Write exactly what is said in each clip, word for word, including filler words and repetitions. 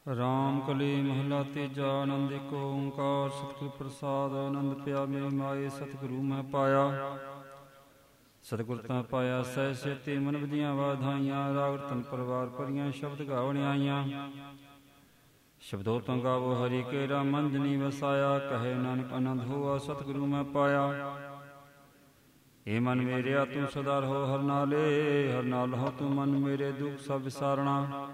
ਰਾਮ ਕਲੀ ਮਹਲਾ ਤੀਜਾ। ਆਨੰਦ ਏਕ ਓੰਕਾਰ ਸਤਿਗੁਰ ਪ੍ਰਸਾਦ। ਆਨੰਦ ਪਿਆ ਮੇਰੀ ਮਾਏ ਸਤਿਗੁਰੂ ਮੈਂ ਪਾਇਆ। ਸਤਿਗੁਰ ਤਾਂ ਪਾਇਆ ਸਹਿ ਸੇਤੀ ਮਨ ਵਧੀਆਂ ਵਾਧਾਈਆਂ। ਰਾਗ ਰਤਨ ਪਰਵਾਰ ਭਰੀਆਂ ਸ਼ਬਦ ਗਾਵਣ ਆਈਆਂ। ਸ਼ਬਦੋ ਤੋਂ ਗਾਵੋ ਹਰੀ ਕੇਰਾ ਮਨ ਜਨੀ ਵਸਾਇਆ। ਕਹੇ ਨਾਨਕ ਆਨੰਦ ਹੋਆ ਸਤਿਗੁਰੂ ਮੈਂ ਪਾਇਆ। ਏ ਮਨ ਮੇਰਿਆ ਤੂੰ ਸਦਾ ਰਹੋ ਹਰ ਨਾਲੇ। ਹਰ ਨਾਲ ਹੋ ਤੂੰ ਮਨ ਮੇਰੇ ਦੁੱਖ ਸਭ ਵਿਸਾਰਣਾ।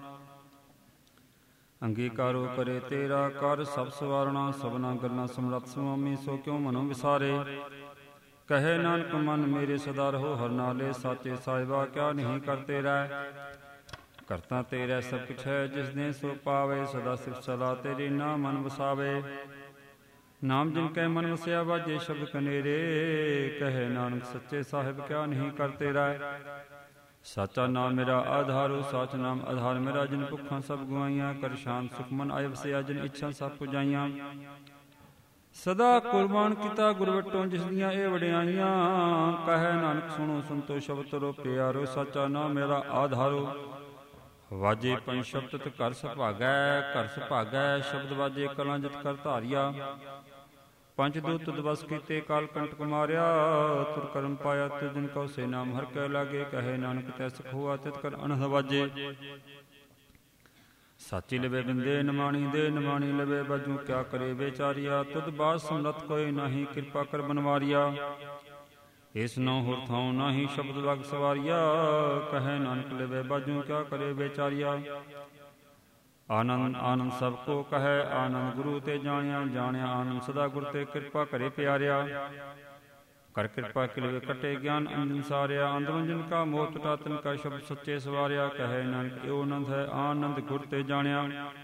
ਅੰਗੀਕਾਰੋ ਕਰੇ ਤੇਰਾ ਕਰ ਸਭ ਸਵਾਰਣਾ। ਸਭਨਾ ਗੱਲਾਂ ਸਮਰੱਥ ਸੁਆਮੀ ਸੋ ਕਿਉ ਮਨੋ ਵਿਸਾਰੇ। ਕਹੇ ਨਾਨਕ ਮਨ ਮੇਰੇ ਸਦਾ ਰਹੋ ਹਰ ਨਾਲੇ। ਸਾਚੇ ਸਾਹਿਬਾ ਕਿਆ ਨਹੀਂ ਕਰਤੇ ਰਹਿ। ਕਰਤਾ ਤੇਰਾ ਸਭ ਕੁਛ ਹੈ ਜਿਸ ਨੇ ਸੋ ਪਾਵੇ। ਸਦਾ ਸਿਫਤ ਸਲਾਹ ਤੇਰੀ ਨਾ ਮਨ ਵਸਾਵੇ। ਨਾਮ ਜਿਨ ਕੈ ਮਨ ਵਸਿਆ ਵਾਜੇ ਸ਼ਬਦ ਕਨੇਰੇ। ਕਹੇ ਨਾਨਕ ਸੱਚੇ ਸਾਹਿਬ ਕਿਆ ਨਹੀਂ ਕਰਤੇ ਰਹਿ। ਸਾਚਾ ਨਾਮ ਮੇਰਾ ਆਧਾਰੋ ਸਾਚ ਨਾਮ ਆਧਾਰ ਮੇਰਾ। ਜਿਨ ਭੁੱਖਾਂ ਸਭ ਗੁਆਈਆਂ ਕਰ ਸ਼ਾਂਤ ਸੁਖ ਮਨ ਆਏ ਵਸਿਆ। ਜਿਨ ਇੱਛਾ ਸਭ ਪੁਜਾਈਆਂ ਸਦਾ ਕੁਰਬਾਨ ਕੀਤਾ ਗੁਰ ਵਟੋਂ ਜਿਸ ਦੀਆਂ ਇਹ ਵਡਿਆਈਆਂ। ਕਹੇ ਨਾਨਕ ਸੁਣੋ ਸੰਤੋ ਸ਼ਬਦ ਤਰੋ ਪਿਆਰੋ। ਸਾਚਾ ਨਾਮ ਮੇਰਾ ਆਧਾਰੋ ਵਾਜੇ ਪੰਜ ਸ਼ਬਦ ਘਰ ਸੁਭਾਗੈ। ਘਰ ਸੁਭਾਗੈ ਸ਼ਬਦ ਵਾਜੇ ਕਲਾਂ ਜਿਤ ਕਰ ਧਾਰਿਆ। ਪੰਜ ਦੂਤ ਦਿਵਸ ਕੀਤੇ ਕਾਲ ਕੰਟਕ ਮਾਰਿਆ। ਤੁਰ ਕਰਮ ਪਾਇਆ ਤਿਸ ਦਿਨ ਕਉ ਸੇ ਨਾਮ ਹਰਿ ਕੈ ਲਾਗੇ। ਕਹੇ ਨਾਨਕ ਤੈ ਸੁਖ ਹੋਆ ਤਿਤ ਕਰ ਅਨਹਦ ਵਾਜੇ। ਸਾਚੀ ਲਵੇ ਬਿੰਦੇ ਨਿਮਾਣੀ ਦੇ ਨਿਮਾਣੀ ਲਵੇ ਬਾਜੂ। ਕਿਆ ਕਰੇ ਵਿਚਾਰੀਆ ਤੁਧ ਬਾਦ ਸਮਰੱਥ ਕੋਈ ਨਾਹੀ। ਕਿਰਪਾ ਕਰ ਬਨਵਾਰੀਆ ਇਸ ਨੋ ਹੋਰ ਥਾਉ ਨਾਹੀ। ਸ਼ਬਦ ਲਗ ਸਵਾਰੀਆ ਕਹੇ ਨਾਨਕ ਲਵੇ ਬਾਜੂ। ਕਿਆ ਕਰੇ ਵਿਚਾਰੀਆ ਆਨੰਦ ਆਨੰਦ ਸਭ ਕੋ ਕਹੈ। ਆਨੰਦ ਗੁਰੂ ਤੇ ਜਾਣਿਆ ਜਾਣਿਆ ਆਨੰਦ ਸਦਾ ਗੁਰ ਤੇ। ਕਿਰਪਾ ਕਰੇ ਪਿਆਰਿਆ ਕਰ ਕਿਰਪਾ ਕਿਲਵੇ ਕਟੇ ਗਿਆਨ ਅੰਜਨ ਸਾਰਿਆ। ਅੰਦਰੋਂ ਜਿਨ ਕਾ ਮੋਹ ਟੁਟਾ ਤਿਨ ਕਾ ਸ਼ਬਦ ਸੱਚੇ ਸਵਾਰਿਆ। ਕਹੇ ਨਾਨਕ ਏਉ ਆਨੰਦ ਹੈ ਆਨੰਦ ਗੁਰ ਤੇ ਜਾਣਿਆ।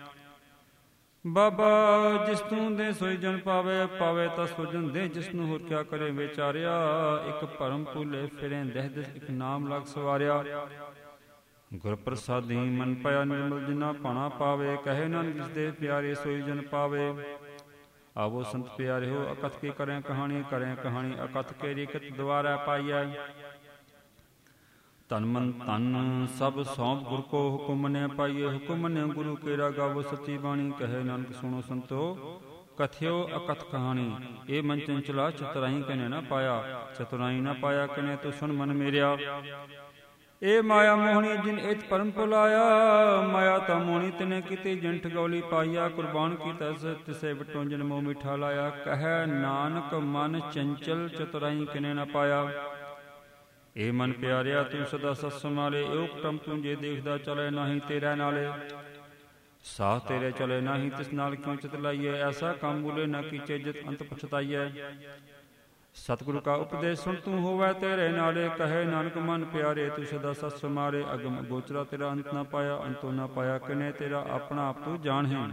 ਬਾਬਾ ਜਿਸ ਤੂੰ ਦੇ ਸੋਈ ਜਨ ਪਾਵੇ। ਪਾਵੇ ਤਾਂ ਸੋ ਜਨ ਦੇ ਜਿਸ ਨੂੰ ਹੋਰ ਕਿਆ ਕਰੇ ਵਿਚਾਰਿਆ। ਇੱਕ ਭਰਮ ਭੁੱਲੇ ਫਿਰੇ ਦਹਿ ਦਿਸ ਇੱਕ ਨਾਮ ਲਗ ਸਵਾਰਿਆ। ਗੁਰ ਪ੍ਰਸਾਦੀ ਮਨ ਪਾਇਆ ਨਿਰਮਲ ਜਿਨਾ ਭਾਣਾ ਪਾਵੇ। ਕਹੇ ਨਾਨਕ ਜਿਸ ਦੇ ਪਿਆਰੇ ਸੋਈ ਜਨ ਪਾਵੇ। ਆਵੋ ਸੰਤ ਪਿਆਰੇ ਹੋ ਅਕਥ ਕੀ ਕਰੇ ਕਹਾਣੀ। ਕਰੇ ਕਹਾਣੀ ਅਕਥ ਕੇ ਰੀਕਤ ਦੁਆਰਾ ਪਾਈਐ। ਤਨ ਮਨ ਤਨ ਸਭ ਸੌਂਪ ਗੁਰ ਕੋ ਹੁਕਮ ਮੰਨਿਆ ਪਾਈਏ। ਹੁਕਮ ਮੰਨਿਆ ਗੁਰੂ ਕੇਰਾ ਗਾਵੋ ਸੱਚੀ ਬਾਣੀ। ਕਹੇ ਨਾਨਕ ਸੁਣੋ ਸੰਤੋ ਕਥਿਓ ਅਕਥ ਕਹਾਣੀ। ਇਹ ਮਨ ਚੰਚਲਾ ਚਤੁਰਾਈ ਕਨੇ ਨਾ ਪਾਇਆ। ਚਤੁਰਾਈ ਨਾ ਪਾਇਆ ਕਨੇ ਤੂੰ ਸੁਣ ਮਨ ਮੇਰਿਆ। ਇਹ ਮਾਇਆ ਮੋਹਣੀ ਜਿਨ ਇਤ ਪਰਮ ਭੁਲਾਇਆ। ਮਾਇਆ ਤਾਂ ਮੋਹਣੀ ਤਿਨੇ ਕੀਤੀ ਜਿਨ ਠਗੌਲੀ ਪਾਈਆ। ਕੁਰਬਾਨ ਕੀਤਾ ਤਿਸੇ ਵਟੋਂ ਜਿਨ ਮੋਹ ਮਿਠਾ ਲਾਇਆ। ਕਹੈ ਨਾਨਕ ਮਨ ਚੰਚਲ ਚਤੁਰਾਈ ਕਿਨੇ ਨਾ ਪਾਇਆ। ਇਹ ਮਨ ਪਿਆਰਿਆ ਤੂੰ ਸਦਾ ਸਤ ਸੰਭਾਲੇ। ਏਉ ਕੁਟੰਬ ਤੂੰ ਜੇ ਦੇਖਦਾ ਚਲੇ ਨਾਹੀ ਤੇਰੇ ਨਾਲੇ। ਸਾਹ ਤੇਰੇ ਚਲੇ ਨਾਹੀ ਤਿਸ ਨਾਲ ਕਿਉਂ ਚਿਤ ਲਾਈਏ। ਐਸਾ ਕੰਮ ਬੁਲੇ ਨਾ ਕੀਚੇ ਜਿਤ ਅੰਤ ਪਛਤਾਈਐ। ਸਤਿਗੁਰੂ ਕਾ ਉਪਦੇਸ਼ ਸੁਣ ਤੂੰ ਹੋਵੈ ਤੇਰੇ ਨਾਲੇ। ਕਹੇ ਨਾਨਕ ਮਨ ਪਿਆਰੇ ਤੂੰ ਸਦਾ ਸਤ ਸੰਭਾਲੇ। ਅਗਮ ਗੋਚਰਾ ਤੇਰਾ ਅੰਤ ਨਾ ਪਾਇਆ ਅੰਤੋ ਨਾ ਪਾਇਆ। ਕਿਨੇ ਤੇਰਾ ਆਪਣਾ ਆਪ ਤੂੰ ਜਾਣ ਹੈ।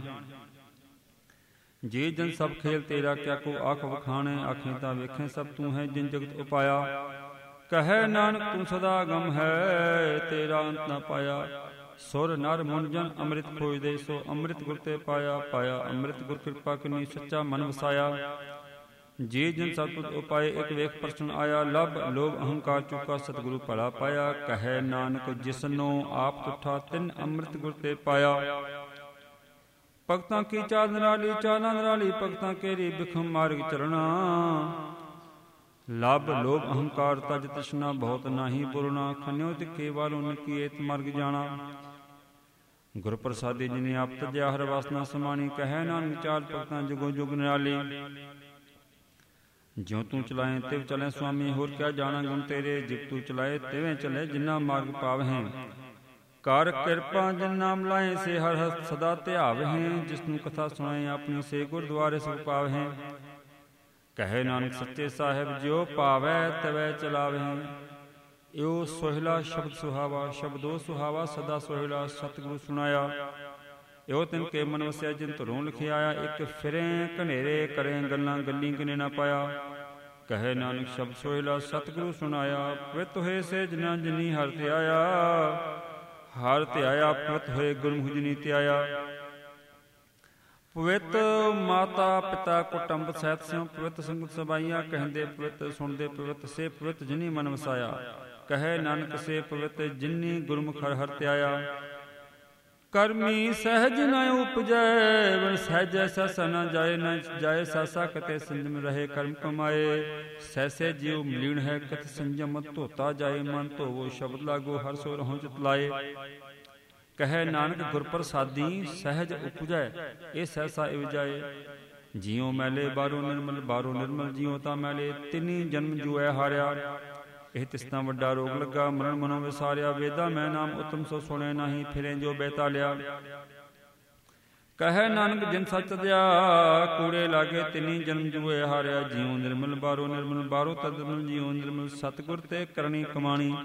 ਜੇ ਜਨ ਸਭ ਖੇਲ ਤੇਰਾ ਕਿਆ ਕੋ ਆਖ ਵਖਾਣੇ। ਆਖੇ ਤਾਂ ਵੇਖੇ ਸਭ ਤੂੰ ਹੈ ਜਿਨ ਜਗਤ ਉਪਾਇਆ। ਕਹੇ ਨਾਨਕ ਤੂੰ ਸਦਾ ਗਮ ਹੈ ਤੇਰਾ ਅੰਤ ਨਾ ਪਾਇਆ। ਸੁਰ ਨਰ ਮੁਨ ਜਨ ਅੰਮ੍ਰਿਤ ਖੋਜਦੇ ਸੋ ਅੰਮ੍ਰਿਤ ਗੁਰ ਤੇ ਪਾਇਆ। ਪਾਇਆ ਅੰਮ੍ਰਿਤ ਗੁਰ ਕਿਰਪਾ ਕਿਨੀ ਸੱਚਾ ਮਨ ਵਸਾਇਆ। ਜੇ ਜਨ ਸਤਿ ਉਪਾਏ ਇੱਕ ਵੇਖ ਪ੍ਰਸ਼ਨ ਆਇਆ। ਲਭ ਲੋਭ ਅਹੰਕਾਰ ਚੁਕਾ ਸਤਿਗੁਰੂ ਭਲਾ ਪਾਇਆ। ਕਹੇ ਨਾਨਕ ਜਿਸਨੋ ਆਪ ਤੁਠਾ ਤਿਨ ਅੰਮ੍ਰਿਤ ਗੁਰ ਤੇ ਪਾਇਆ। ਭਗਤਾਂ ਕੀ ਚਾਲ ਨਿਰਾਲੀ ਚਾਲਾਂ ਨਿਰਾਲੀ। ਭਗਤਾਂ ਕੇਰੀ ਬਿਖਮ ਮਾਰਗ ਚਰਣਾ। ਲਭ ਲੋਭ ਅਹੰਕਾਰ ਤਜ ਤ੍ਰਿਸ਼ਨਾ ਬਹੁਤ ਨਾਹੀ ਬੁਰਨਾ। ਖਨਿਓ ਤਿੱਖੇ ਵਾਲੋ ਨਕੀਏਤ ਮਰਗ ਜਾਣਾ। ਗੁਰ ਪ੍ਰਸਾਦੀ ਜਿਨੇ ਆਪ ਤਜਿਆ ਹਰ ਵਾਸਨਾ ਸਮਾਣੀ। ਕਹੇ ਨਾਨਕ ਚਾਲ ਭਗਤਾਂ ਜੁਗੋ ਜੁਗ ਨਿਰਾਲੀ। ਜਿਉ ਤੂੰ ਚਲਾਏ ਤਿਵ ਚਲੇ ਸੁਆਮੀ। ਹੋਰ ਕਿਆ ਜਾਣਾ ਗੁਣ ਤੇਰੇ। ਜਿਵ ਤੂੰ ਚਲਾਏ ਤਿਵੇਂ ਚਲੇ ਜਿਨਾ ਮਾਰਗ ਪਾਵਹਿ। ਕਰ ਕਿਰਪਾ ਜਿਨ ਨਾਮ ਲਾਏ ਸੇ ਹਰ ਹਸਤ ਸਦਾ ਧਿਆਵਹਿ। ਜਿਸ ਨੂੰ ਕਥਾ ਸੁਣਾਏ ਆਪਣੀ ਸੇ ਗੁਰਦੁਆਰੇ ਸੁਖ ਪਾਵਹਿ। ਕਹੇ ਨਾਨਕ ਸੱਚੇ ਸਾਹਿਬ ਜਿਉ ਪਾਵੈ ਤਵੈ ਚਲਾਵਹਿ। ਇਉ ਸੋਹਿਲਾ ਸ਼ਬਦ ਸੁਹਾਵਾ। ਸ਼ਬਦੋ ਸੁਹਾਵਾ ਸਦਾ ਸੋਹਿਲਾ। ਸਤਿਗੁਰੂ ਸੁਣਾਇਆ ਇਉ ਤਿਨ ਕੇ ਮਨ ਵਸਿਆ ਜਿਨ ਧੁਰੋਂ ਲਿਖਿਆਇਆ। ਇੱਕ ਫਿਰੇ ਘਨੇਰੇ ਕਰੇ ਗੱਲਾਂ ਗੱਲੀ ਕਿਨੇ ਨਾ ਪਾਇਆ। ਕਹੇ ਨਾਨਕ ਸ਼ਬਦ ਸੋਹਿਲਾ ਸਤਿਗੁਰੂ ਸੁਣਾਇਆ। ਪਵਿੱਤ ਹੋਏ ਸੇ ਜਿਨਾ ਜਿਨੀ ਹਰਿ ਧਿਆਇਆ। ਹਰਿ ਧਿਆਇਆ ਪਵਿੱਤ ਹੋਏ ਗੁਰਮੁਖ ਜਿਨੀ ਧਿਆਇਆ। ਪਵਿੱਤ ਮਾਤਾ ਪਿਤਾ ਕੁਟੰਬ ਸਹਿਤ ਸਿਉ। ਪਵਿੱਤ ਸੰਗਤ ਸਬਾਈਆਂ ਕਹਿੰਦੇ ਪਵਿੱਤ ਸੁਣਦੇ ਪਵਿੱਤ ਸੇ ਪਵਿੱਤ ਜਿਨੀ ਮਨ ਵਸਾਇਆ। ਕਹੇ ਨਾਨਕ ਸੇ ਪਵਿੱਤ ਜਿਨੀ ਗੁਰਮੁਖ ਹਰਿ ਧਿਆਇਆ। ਕਰਮੀ ਸਹਿਜ ਨ ਉਪਜੈ, ਵਣ ਸਹਿਜੈ ਸਹਿਸਾ ਨ ਜਾਏ, ਨ ਜਾਏ ਸਹਿਸਾ ਕਤੇ ਸੰਜਮ ਰਹੇ ਕਰਮ ਕਮਾਏ। ਸਹਿਸੇ ਜਿਉ ਮਲੀਣ ਹੈ ਕਤ ਸੰਜਮ, ਧੋਤਾ ਜਾਏ ਮਨ ਧੋਵੋ ਸ਼ਬਦ ਲਾਗੋ, ਹਰ ਸੋ ਰਹੋ ਚਿਤ ਲਾਏ। ਕਹੈ ਨਾਨਕ ਗੁਰ ਪ੍ਰਸਾਦੀ ਸਹਿਜ ਉਪਜੈ, ਇਹ ਸਹਿਸਾ ਇਵ ਜਾਏ। ਜਿਉ ਮੈਲੇ ਬਾਹਰੋਂ ਨਿਰਮਲ, ਬਾਹਰੋਂ ਨਿਰਮਲ ਜਿਉ ਤਾਂ ਮੈਲੇ, ਤਿਨੀ ਜਨਮ ਜੁਐ ਹਾਰਿਆ। ਇਹ ਤਿਸਨਾ ਵੱਡਾ ਰੋਗ ਲੱਗਾ, ਮਰਨ ਮਨੋਂ ਵਿਸਾਰਿਆ। ਵੇਦਾ ਮੈਂ ਨਾਮ ਉਤਮ ਸੋ ਸੁਣੇ ਨਹੀਂ, ਫਿਰੇ ਜੋ ਬੇਤਾ ਲਿਆ। ਕਹੈ ਨਾਨਕ ਜਿਨ ਸੱਚ ਦਿਆ, ਕੂੜੇ ਲਾਗੇ ਤਿਨੀ ਜਨਮ ਜੁਏ ਹਾਰਿਆ। ਜਿਉ ਨਿਰਮਲ ਬਾਹਰੋਂ ਨਿਰਮਲ, ਬਾਹਰੋਂ ਤਦਮਲ ਜਿਉ ਨਿਰਮਲ, ਸਤਿਗੁਰ ਤੇ ਕਰਨੀ ਕਮਾਣੀ।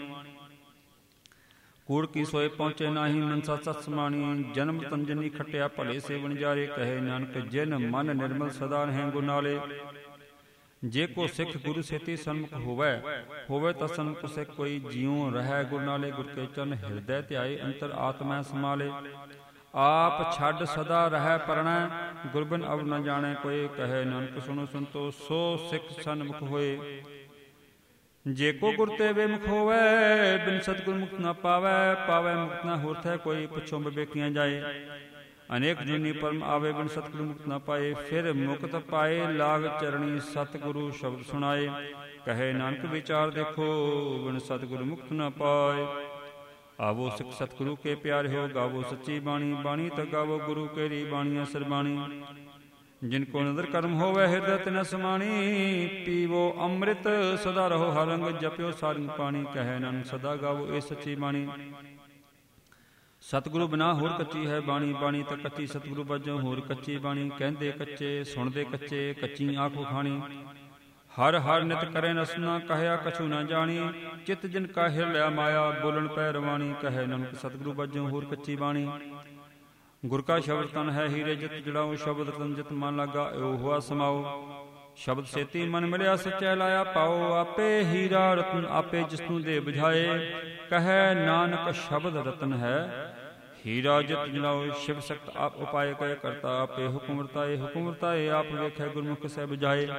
ਕੂੜ ਕੀ ਸੋਏ ਪਹੁੰਚੇ ਨਾਹੀ, ਮਨਸਾ ਸਤ ਸਮਾਣੀ। ਜਨਮ ਤੰਜਨੀ ਖਟਿਆ ਭਲੇ ਸੇ ਵਣਜਾਰੇ, ਕਹੇ ਨਾਨਕ ਜਿਨ ਮਨ ਨਿਰਮਲ ਸਦਾ ਰਹਿ ਗੁਰ ਨਾਲੇ। ਜੇ ਕੋ ਸਿੱਖ ਗੁਰੂ ਸੇਤੀ ਸਨਮੁਖ ਹੋਵੈ, ਹੋਵੇ ਤਾਂ ਸਨਮੁਖ ਸਿੱਖ ਕੋਈ। ਜਿਉ ਰਹਿ ਗੁਰ ਨਾਲੇ, ਗੁਰ ਕੇ ਚਰਨ ਹਿਰਦੈ ਧਿਆਏ, ਅੰਤਰ ਆਤਮੈ ਸਮਾਲੇ। ਆਪ ਛੱਡ ਸਦਾ ਰਹਿ ਪਰਣੈ, ਗੁਰਬਿਨ ਅਵ ਨ ਜਾਣੈ ਕੋਇ। ਕਹੇ ਨਾਨਕ ਸੁਣੋ ਸੰਤੋ, ਸੋ ਸਿੱਖ ਸਨਮੁਖ ਹੋਏ। ਜੇ ਕੋ ਗੁਰ ਤੇ ਬੇਮੁਖ ਹੋਵੈ, ਬਿਨ ਸਤਿਗੁਰ ਮੁਕਤ ਨ ਪਾਵੈ। ਪਾਵੈ ਮੁਕਤ ਨ ਹੋਰ ਥੈ ਕੋਈ, ਪੁੱਛੋ ਬੇਕੀਆਂ ਜਾਏ। ਅਨੇਕ ਜੁਨੀ ਪਰਮ ਆਵੇ, ਬਿਨ ਸਤਿਗੁਰੂ ਮੁਕਤ ਨ ਪਾਏ। ਫਿਰ ਮੁਕਤ ਪਾਏ ਲਾਗ ਚਰਣੀ, ਸਤਿਗੁਰੂ ਸ਼ਬਦ ਸੁਣਾਏ। ਕਹੇ ਨਾਨਕ ਵਿਚਾਰ ਦੇਖੋ, ਬਿਨ ਸਤਿਗੁਰੂ ਮੁਕਤ ਨ ਪਾਏ। ਆਵੋ ਸਿੱਖ ਸਤਿਗੁਰੂ ਕੇ ਪਿਆਰੇ ਹੋ, ਗਾਵੋ ਸੱਚੀ ਬਾਣੀ। ਬਾਣੀ ਤਾਂ ਗਾਵੋ ਗੁਰੂ ਕੇਰੀ ਬਾਣੀ ਅਸਰ ਬਾਣੀ। ਜਿਨ ਕੋ ਨਦਰ ਕਰਮ ਹੋਵੇ, ਹਿਰਦੈ ਤਿਨੈ ਸਮਾਣੀ। ਪੀਵੋ ਅੰਮ੍ਰਿਤ ਸਦਾ ਰਹੋ ਹਰ ਰੰਗ, ਜਪਿਓ ਸਾਰੰਗ ਪਾਣੀ। ਕਹੈ ਨਾਨਕ ਸਦਾ ਗਾਵੋ ਇਹ ਸੱਚੀ ਬਾਣੀ। ਸਤਿਗੁਰੂ ਬਿਨਾ ਹੋਰ ਕੱਚੀ ਹੈ ਬਾਣੀ, ਬਾਣੀ ਤਾਂ ਕੱਚੀ ਸਤਿਗੁਰੂ ਵਜੋਂ ਹੋਰ ਕੱਚੀ ਬਾਣੀ। ਕਹਿੰਦੇ ਕੱਚੇ ਸੁਣਦੇ ਕੱਚੇ, ਕੱਚੀ ਆਖ ਉਖਾਣੀ। ਹਰ ਹਰ ਨਿਤ ਕਰੇ ਰਸਨਾ, ਕਹਿਆ ਕਛੂ ਨਾ ਜਾਣੀ। ਚਿਤ ਜਿਨ ਕਾ ਹਿਰ ਲਿਆ ਮਾਇਆ, ਬੋਲਣ ਪੈ ਰਵਾਣੀ। ਕਹੈ ਨਾਨਕ ਸਤਿਗੁਰੂ ਵਜੋਂ ਹੋਰ ਕੱਚੀ ਬਾਣੀ। ਗੁਰ ਕਾ ਸ਼ਬਦ ਤਨ ਹੈ ਹੀਰੇ, ਜਿਤ ਜੜਾਓ ਸ਼ਬਦ ਤਨ ਜਿਤ ਮਨ ਲਾਗਾ, ਏਉ ਹੋਆ ਸਮਾਓ। ਸ਼ਬਦ ਸੇਤੀ ਮਨ ਮਿਲਿਆ, ਸੱਚੈ ਲਾਇਆ ਪਾਓ। ਆਪੇ ਹੀਰਾ ਰਤਨ ਆਪੇ ਜਿਸਨੂੰ ਦੇ ਬੁਝਾਏ। ਕਹੈ ਨਾਨਕ ਸ਼ਬਦ ਰਤਨ ਹੈ ਹੀਰਾ, ਜਿਤ ਜੜਾਓ ਸ਼ਿਵ ਸਖਤ ਆਪ ਉਪਾਏ। ਕਹੇ ਕਰਤਾ ਆਪੇ ਹੁਕਮ ਵਰਤਾਏ, ਹੁਕਮ ਵਰਤਾਏ ਆਪ ਵੇਖੈ ਗੁਰਮੁਖ ਸਹਿ ਬੁਝਾਏ।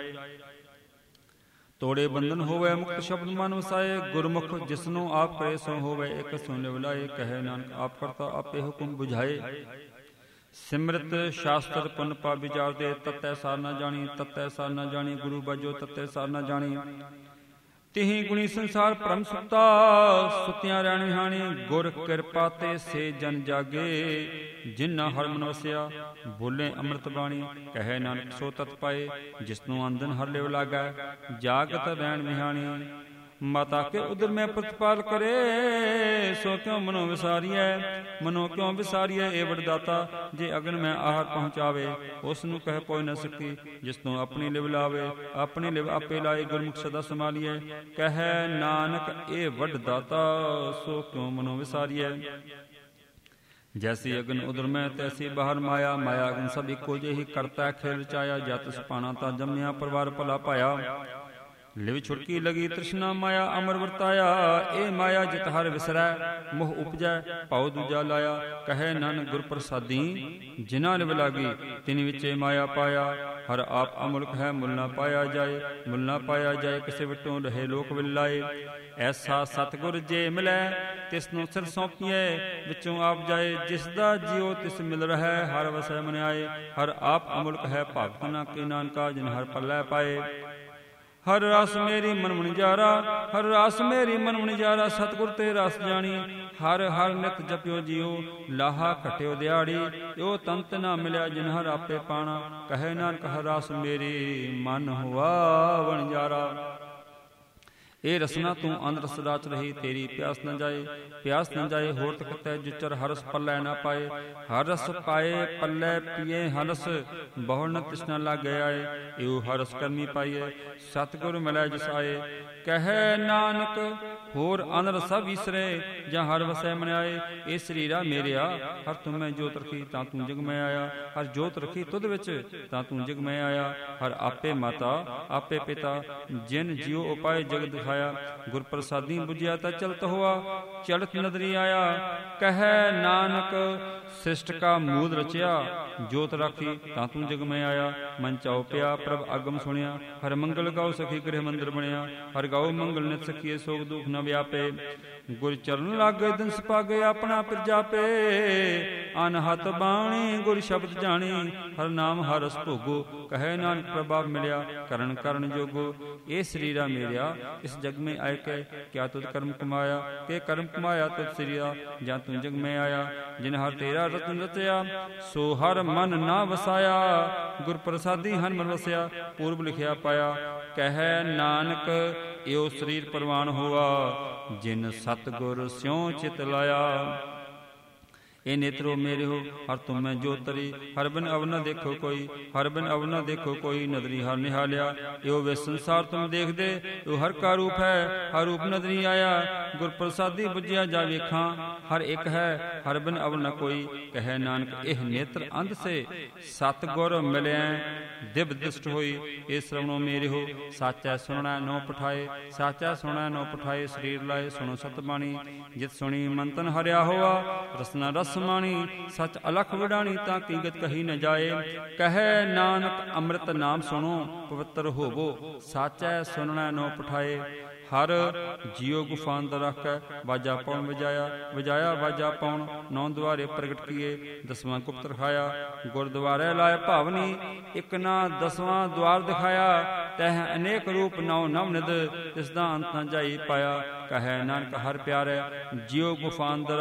ਤੋੜੇ ਬੰਧਨ ਹੋਵੇ ਮੁਕਤ ਸ਼ਬਦ ਮਨ ਵਸਾਏ। ਗੁਰਮੁਖ ਜਿਸਨੂੰ ਆਪ ਕਰੇ ਸੋ ਹੋਵੇ, ਇੱਕ ਸੁਣ ਲਿਵਲਾਏ। ਕਹੇ ਨਾਨਕ ਆਪ ਕਰਤਾ ਆਪੇ ਹੁਕਮ ਬੁਝਾਏ। ਸਿਮਰਤ ਸ਼ਾਸਤਰ ਪੁੰਨ ਪਾ ਵਿਚਾਰ ਦੇ, ਤਤੈ ਸਾਰ ਨਾ ਜਾਣੀ। ਤਤੈ ਸਾਰ ਨਾ ਜਾਣੀ ਗੁਰੂ ਬਾਝੋ, ਤਤੈ ਸਾਰ ਨਾ ਜਾਣੀ। ਤਿਹੀ ਗੁਣੀ ਸੰਸਾਰ ਭਰਮ ਸੁੱਤਾ, ਸੁੱਤਿਆਂ ਰਹਿਣ ਵਿਹਾਣੀ। ਗੁਰ ਕਿਰਪਾ ਤੇ ਸੇ ਜਨ ਜਾਗੇ, ਜਿਨ੍ਹਾਂ ਹਰਿ ਮਨ ਵਸਿਆ ਬੋਲੇ ਅੰਮ੍ਰਿਤ ਬਾਣੀ। ਕਹੈ ਨਾਨਕ ਸੋ ਤਤ ਪਾਏ, ਜਿਸਨੂੰ ਅੰਦਨ ਹਰਿ ਲਿਵ ਲਾਗੈ, ਜਾਗਤ ਰਹਿਣ ਵਿਹਾਣੀ। ਮਾਤਾ ਕੇ ਉਦਰ ਮੈਂ ਪ੍ਰਤਪਾਲ ਕਰੇ, ਸੋ ਕਿਉ ਮਨੋ ਵਿਸਾਰੀਐ। ਮਨੋ ਕਿਉ ਵਿਸਾਰੀਐ ਇਹ ਵਡਦਾਤਾ, ਜੇ ਅਗਨ ਮੈਂ ਆਹਰ ਪਹੁੰਚਾਵੇ। ਉਸ ਨੂੰ ਕਹਿ ਪੋਇ ਨ ਸਕੀ, ਜਿਸ ਤੋਂ ਆਪਣੀ ਲਿਵ ਲਾਵੇ। ਆਪਣੀ ਲਿਵ ਆਪੇ ਲਾਏ, ਗੁਰਮੁਖ ਸਦਾ ਸੰਭਾਲੀਐ। ਕਹੈ ਨਾਨਕ ਇਹ ਵਡਦਾਤਾ, ਸੋ ਕਿਉ ਮਨੋ ਵਿਸਾਰੀਐ। ਜੈਸੀ ਅਗਨ ਉਦਰ ਮੈਂ, ਤੈਸੀ ਬਾਹਰ ਮਾਇਆ। ਮਾਇਆ ਅਗਨ ਸਭ ਇੱਕੋ ਜਿਹੀ, ਕਰਤਾ ਖੇਲ ਰਚਾਇਆ। ਜਤ ਸੁਪਾਣਾ ਤਾਂ ਜੰਮਿਆ, ਪਰਿਵਾਰ ਭਲਾ ਪਾਇਆ। ਲਿਵ ਛੁਟਕੀ ਲਗੀ ਤ੍ਰਿਸ਼ਨਾ, ਮਾਇਆ ਅਮਰ ਵਰਤਾਇਆ। ਇਹ ਮਾਇਆ ਜਿਤ ਹਰ ਵਿਸਰੈ, ਮੋਹ ਉਪਜੈ ਭਾਉ ਦੂਜਾ ਲਾਇਆ। ਕਹੈ ਨਾਨਕ ਗੁਰ ਪ੍ਰਸਾਦੀ, ਜਿਨ੍ਹਾਂ ਲਿਵ ਲਾਗੀ ਤਿਨ ਵਿਚੇ ਮਾਇਆ ਪਾਇਆ। ਹਰ ਆਪ ਅਮੁਲਕ ਹੈ, ਮੁੱਲ ਨਾ ਪਾਇਆ ਜਾਏ। ਮੁੱਲ ਨਾ ਪਾਇਆ ਜਾਏ, ਕਿਸੇ ਵਿਟੋਂ ਰਹੇ ਲੋਕ ਵਿਲਾਏ। ਐਸਾ ਸਤਿਗੁਰ ਜੇ ਮਿਲੈ, ਤਿਸ ਨੂੰ ਸਿਰ ਸੌਂਪੀਐ। ਵਿੱਚੋਂ ਆਪ ਜਾਏ, ਜਿਸ ਦਾ ਜਿਉ ਤਿਸ ਮਿਲ ਰਹਿ। ਹਰ ਵਸੈ ਮਨ ਆਏ, ਹਰ ਆਪ ਅਮੁਲਕ ਹੈ। ਭਾਗਤ ਨਾ ਕੇ ਨਾਨਕਾ, ਜਿਨ ਹਰ ਪੱਲੇ ਪਾਏ। ਹਰ ਰਸ ਮੇਰੀ ਮਨ ਵਣਜਾਰਾ, ਹਰ ਰਸ ਮੇਰੀ ਮਨ ਵਣਜਾਰਾ। ਸਤਿਗੁਰ ਤੇ ਰਸ ਜਾਣੀ, ਹਰ ਹਰ ਨਿਤ ਜਪਿਓ ਜੀਓ। ਲਾਹਾ ਘਟਿਓ ਦਿਹਾੜੀ, ਓ ਤੰਤ ਨਾ ਮਿਲਿਆ, ਜਿਨ ਹਰ ਆਪੇ ਪਾਣਾ। ਕਹੈ ਨਾਨਕ ਹਰ ਰਸ ਮੇਰੀ ਮਨ ਹੁਆ ਵਣਜਾਰਾ। ਇਹ ਰਸਨਾ ਤੂੰ ਅੰਨ ਰਸ ਰਾਚ ਰਹੀ, ਤੇਰੀ ਪਿਆਸ ਨ ਜਾਏ। ਪਿਆਸ ਨ ਜਾਏ ਹੋਰ ਤਕਤੈ, ਜਿਚਰ ਹਰਸ ਪੱਲੇ ਨਾ ਪਾਏ। ਹਰ ਰਸ ਪਾਏ ਪੱਲੇ ਪੀਏ ਹਰਸ, ਬਹੁ ਨ ਤ੍ਰਿਸ਼ਨਾ ਲਾਗੇ ਆਏ। ਇਉ ਹਰਸ ਕਰਮੀ ਪਾਈਏ, ਸਤਿਗੁਰ ਮਿਲੈ ਜਿਸ ਆਏ। ਕਹੈ ਨਾਨਕ ਹੋਰ ਅਨ ਰਸਾ ਵਿਸਰੇ, ਜਾਂ ਹਰ ਵਸੈ ਮਨ ਆਏ। ਇਹ ਸਰੀਰਾ ਮੇਰਿਆ, ਹਰ ਤੂੰ ਮੈਂ ਜੋਤ ਰਖੀ, ਤਾਂ ਤੂੰ ਜਗ ਮੈਂ ਆਇਆ। ਹਰ ਜੋਤ ਰਖੀ ਤੁਧ ਵਿੱਚ, ਤਾਂ ਤੂੰ ਜਗ ਮੈਂ ਆਇਆ। ਹਰ ਆਪੇ ਮਾਤਾ ਆਪੇ ਪਿਤਾ, ਜਿਨ ਜਿਉ ਉਪਾਏ ਜਗ ਦਿਖਾਇਆ। ਗੁਰ ਪ੍ਰਸਾਦੀ ਬੁਝਿਆ ਤਾਂ ਚਲਤ ਹੋਆ, ਚਲਤ ਨਦਰੀ ਆਇਆ। ਕਹੈ ਨਾਨਕ ਸਿਸ਼ਟ ਕਾ ਮੂਲ ਰਚਿਆ, ਜੋਤ ਰਾਖੀ ਤਾਂ ਤੂੰ ਜਗ ਮੈਂ ਆਇਆ। ਮਨ ਚਾਉ ਪਿਆ ਪ੍ਰਭ ਆਗਮ ਸੁਣਿਆ, ਹਰ ਮੰਗਲ ਗਾਉ ਸਖੀ ਗ੍ਰਹਿ ਮੰਦਰ ਬਣਿਆ। ਹਰ ਗਾਉ ਮੰਗਲ ਨਿਤ ਸਖੀਏ ਸੋਗ ਦੁਖ ਨ ਵਿਆਪੇ। ਗੁਰ ਚਰਨ ਲਾਗੇ ਦਿਨ ਸੁਭਾਗੇ ਆਪਣਾ ਪਿਰ ਜਾਪੇ। ਅਨਹਤ ਬਾਣੀ ਗੁਰ ਸ਼ਬਦ ਜਾਣੀ, ਹਰ ਨਾਮ ਹਰ ਰਸ ਭੋਗੋ। ਕਹੈ ਨਾਨਕ ਪ੍ਰਭਾਵ ਮਿਲਿਆ ਕਰਨ ਕਰਨ ਜੋਗੋ। ਇਹ ਸਰੀਰਾ ਮੇਰਿਆ ਇਸ ਜਗ ਮੈਂ ਆਇ ਕੇ, ਕਿਆ ਤੁਧ ਕਰਮ ਕਮਾਇਆ। ਕੇ ਕਰਮ ਕਮਾਇਆ ਤੁਧ ਸਰੀਰਾ, ਜਾਂ ਤੂੰ ਜਗ ਮੈਂ ਆਇਆ। ਜਿਨ ਹਰ ਤੇਰਾ ਰਤਨ ਰਚਿਆ, ਸੋ ਹਰ ਮਨ ਨਾ ਵਸਾਇਆ। ਗੁਰ ਪ੍ਰਸਾਦੀ ਹਨ ਮਨ ਵਸਿਆ, ਪੂਰਬ ਲਿਖਿਆ ਪਾਇਆ। ਕਹਿ ਨਾਨਕ ਏਉ ਸਰੀਰ ਪ੍ਰਵਾਨ ਹੋਆ, ਜਿਨ ਸਤਿਗੁਰ ਸਿਉ ਚਿਤ ਲਾਇਆ। ਇਹ ਨੇਤਰੋ ਮੇਰੇ ਹੋ ਹਰ ਤੁਮ ਮੈਂ ਜੋ ਤਰੀ, ਹਰ ਬਿਨ ਅਵ ਨ ਦੇਖੋ ਕੋਈ। ਹਰ ਬਿਨ ਅਵ ਨ ਦੇਖੋ ਕੋਈ, ਨਦਰੀ ਹਰ ਨਿਹਾਲਿਆ। ਇਹੋ ਵੇ ਸੰਸਾਰ ਤੁਮ ਦੇਖਦੇ, ਇਹੋ ਹਰ ਕਾ ਰੂਪ ਹੈ, ਹਰ ਰੂਪ ਨਦਰੀ ਆਇਆ। ਗੁਰ ਪ੍ਰਸਾਦੀ ਬੁਝਿਆ ਜਾ ਵੇਖਾਂ, ਹਰ ਇੱਕ ਹੈ, ਹਰ ਬਿਨ ਅਵ ਨ ਕੋਈ। ਕਹੈ ਨਾਨਕ ਇਹ ਨੇਤਰ ਅੰਧ ਸੇ, ਸਤਿਗੁਰ ਮਿਲਿਆ ਦਿਵ ਦਿਸ਼ਟ ਹੋਈ। ਇਹ ਸ਼ਰਵਣੋ ਮੇਰੇ ਹੋ ਸਾਚੈ ਸੁਣਨਾ ਨੋ ਪਠਾਏ। ਸਾਚਾ ਸੁਣਨਾ ਨੋ ਪਠਾਏ, ਸਰੀਰ ਲਾਏ ਸੁਣੋ ਸਤ ਬਾਣੀ। ਜਿਤ ਸੁਣੀ ਮੰਤਨ ਹਰਿਆ ਹੋਆ, ਰਸਨਾ ਰਸ ਮਾਣੀ। ਸਚ ਅਲਖ ਵਿਡਾਣੀ ਤਾਂ ਕੀਗਤ ਕਹੀ ਨ ਜਾਏ। ਕਹੈ ਨਾਨਕ ਅੰਮ੍ਰਿਤ ਨਾਮ ਸੁਣੋ ਪਵਿੱਤਰ ਹੋਵੋ। ਸਾਚੈ ਸੁਣਨਾ ਨੋ ਪਠਾਏ। ਹਰ ਜੀਉ ਗੁਫਾ ਅੰਦਰ ਰੱਖੈ, ਵਾਜਾ ਪਉਣ ਵਜਾਇਆ। ਵਜਾਇਆ ਵਾਜਾ ਪਉਣ, ਨੌ ਦੁਆਰੇ ਪ੍ਰਗਟ ਕੀਏ। ਦਸਵਾਂ ਗੁਪਤ ਰਖਾਇਆ, ਗੁਰਦੁਆਰੇ ਲਾਇ ਭਾਵਨੀ। ਇਕ ਨਾ ਦਸਵਾਂ ਦੁਆਰ ਦਿਖਾਇਆ, ਤਹ ਅਨੇਕ ਰੂਪ ਨੌ ਨਵ ਨਿਧ। ਤਿਸ ਦਾ ਅੰਤ ਨ ਜਾਈ ਪਾਇਆ। ਕਹੈ ਨਾਨਕ ਹਰ ਪਿਆਰੇ, ਜੀਉ ਗੁਫਾ ਅੰਦਰ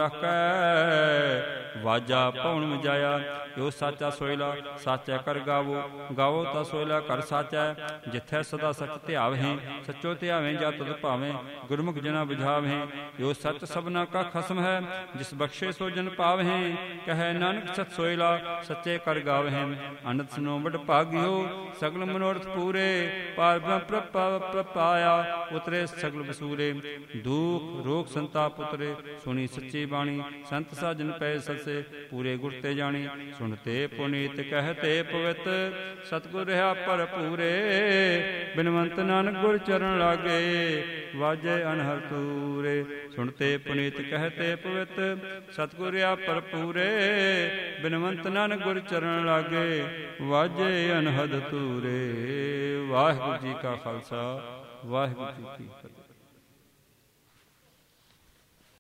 ਰੱਖੈ, ਵਾਜਾ ਪਉਣ ਵਜਾਇਆ। ਇਹੋ ਸਾਚਾ ਸੋਇਲਾ ਸਾਚੈ ਕਰ ਗਾਵੋ। ਗਾਵੋ ਤਾਂ ਸੋਇਲਾ ਕਰ ਸਾਚੈ, ਜਿੱਥੈ ਸਦਾ ਸਚ ਧਿਆਵਹਿ। ਸਚੋ ਧਿਆਵੇਂ ਜਾ ਤੁਧ ਭਾਵੇਂ, ਗੁਰਮੁਖ ਜਨਾ ਬੁਝਾਵਹਿ। ਇਹੋ ਸੱਚ ਸਭਨਾ ਕਾ ਖਸਮ ਹੈ, ਜਿਸ ਬਖਸ਼ੇ ਸੋ ਜਨ ਪਾਵਹਿ। ਕਹੈ ਨਾਨਕ ਸਚ ਸੋਇਲਾ ਸੱਚੇ ਕਰ ਗਾਵਹਿ। ਅਨੰਦ ਸੁਨੋ ਵਡ ਭਾਗਿਓ, ਸਗਲ ਮਨੋਰਥ ਪੂਰੇ। ਪਾਰ ਬ੍ਰਹਮ ਪ੍ਰਭ ਪਾਇਆ, ਉਤਰੇ ਸਗਲ ਬਸੂਰੇ। ਦੁਖ ਰੋਗ ਸੰਤਾਪ ਉਤਰੇ, ਸੁਣੀ ਸੱਚੀ ਬਾਣੀ। ਸੰਤ ਸਾਜਨ ਪੈ ਸਸੇ, ਪੂਰੇ ਗੁਰ ਤੇ ਜਾਣੀ। ਸੁਣਤੇ ਪੁਨੀਤ ਕਹਤੇ ਪਵਿੱਤ, ਸਤਿਗੁਰ ਰਹਾ ਭਰਪੂਰੇ। ਬਿਨਵੰਤ ਨਾਨਕ ਗੁਰ ਚਰਨ ਲਾਗੇ, ਵਾਜੇ ਅਨਹਰ ਤੂਰੇ। ਸੁਣਤੇ ਪੁਨੀਤ ਕਹਤੇ ਪਵਿੱਤ, ਸਤਿਗੁਰ ਰਹਾ ਭਰਪੂਰੇ। ਬਿਨਵੰਤ ਨਾਨਕ ਗੁਰ ਚਰਨ ਲਾਗੇ, ਵਾਜੇ ਅਨਹਦ ਤੂਰੇ। ਵਾਹਿਗੁਰੂ ਜੀ ਕਾ ਖਾਲਸਾ, ਵਾਹਿਗੁਰੂ ਜੀ ਕੀ ਫਤਿਹ।